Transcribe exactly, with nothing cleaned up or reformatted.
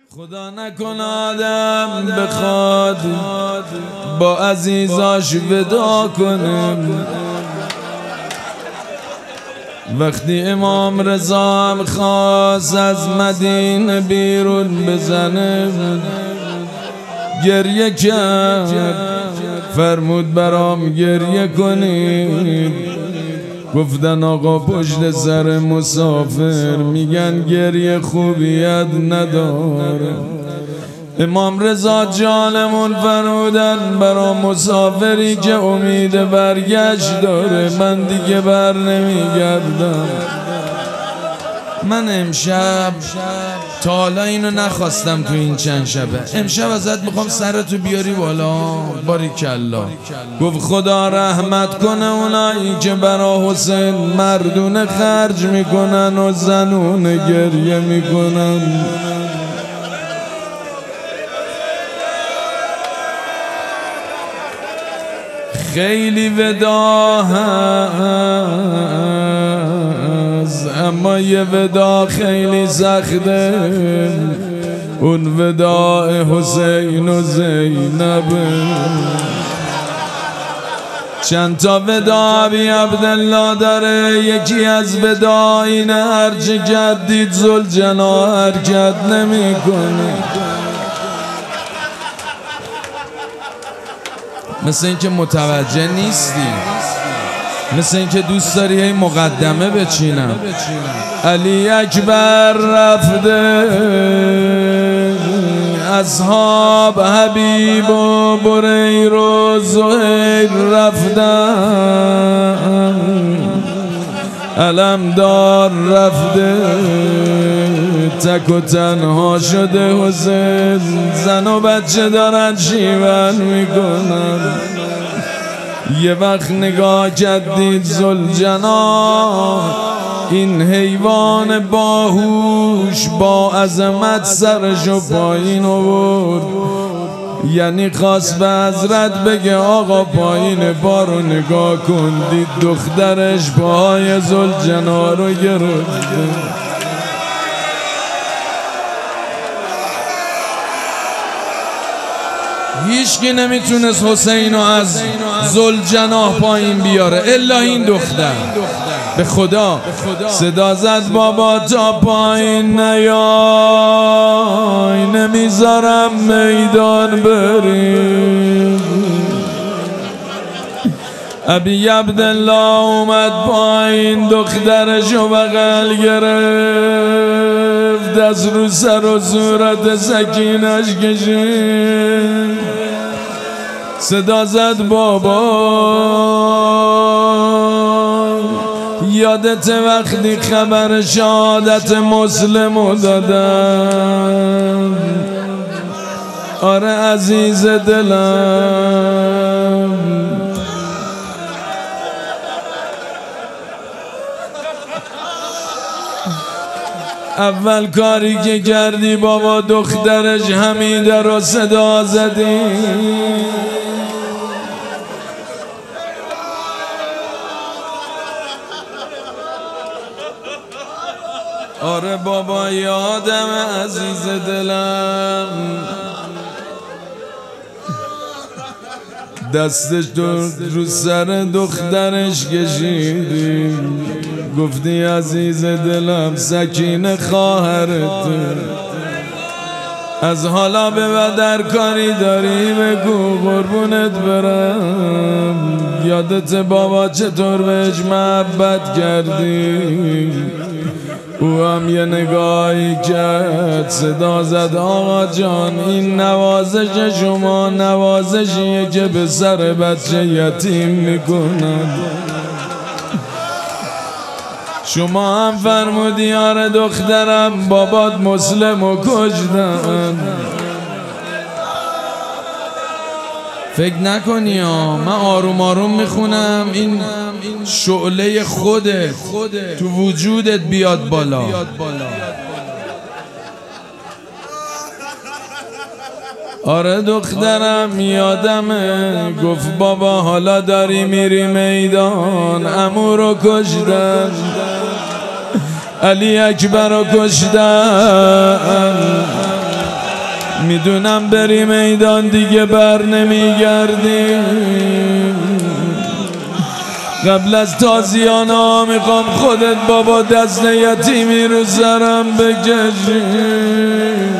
خدا نکن آدم بخواد با عزیزاش ودا کنه. وقتی امام رضا هم خواست از مدینه بیرون بزنه گریه کرد، فرمود برام گریه کنید. گفتن آقا پشت سر مسافر میگن گریه خوبیت نداره. امام رضا جانمون فرمودن برا مسافری که امید برگشت داره من دیگه بر نمیگردم. من امشب تا حالا اینو نخواستم تو این چند شبه، امشب ازت میخوام سرتو بیاری بالا. باریکالله. گفت خدا رحمت کنه اونایی که برا حسین مردونه خرج میکنن و زنونه گریه میکنن. خیلی ودا هست اما یه ودا خیلی سخته، اون وداع حسین و زینب. چند تا ودا بی عبدالله داره، یکی از ودا اینه هرچه کردید ذوالجناح حرکت نمی کنه. مثل اینکه متوجه نیستی، مثل اینکه دوست داری هی مقدمه بچینم. علی اکبر رفته، اصحاب حبیب و بریر و زهیر رفتن، علمدار رفته، تک و تنها شده حسین. زن و بچه دارن شیون میکنن. یه وقت نگاه کردید ذوالجناح این حیوان باهوش با عظمت سرشو پایین آورد، یعنی خواست به حضرت بگه آقا پایین بارو نگاه کن. دید دخترش پاهای ذوالجناح رو گرفته. هیچکی نمیتونست حسین رو از ذوالجناح پایین بیاره الا این دختر. به خدا صدا زد بابا تا پایین نیای نمیذارم میدان بریم. ابی عبدالله اومد پایین، دخترشو بغل گرفت، از رو سر و صورت سکینش کشید. صدا زد بابا یادت وقتی خبر شهادت مسلمو دادم؟ آره عزیز دلم. اول کاری که کردی بابا دخترش حمیده رو صدا زدی. آره بابا یادم عزیز دلم. دستش رو سر دخترش کشیدی، گفتی عزیز دلم سکینه خواهرت، از حالا به بعد در کاری داری بگو قربونت برم. یادت بابا چطور بهش محبت کردی؟ او هم یه نگاهی کرد، صدا زد آقا جان این نوازش شما نوازشیه که به سر بچه یتیم میکنن. شما هم فرمودی آره دخترم بابات مسلم و کشتن. فکر نکنی ها من آروم آروم میخونم این شعله خودت تو وجودت بیاد بالا. آره دخترم یادمه، گفت بابا حالا داری میری میدان، عمو رو کشتن، علی اکبر رو کشتن، میدونم بری میدان دیگه بر نمیگردی. قبل از تازیانا میخوام خودت بابا دست یتیمی رو سرم بکشی.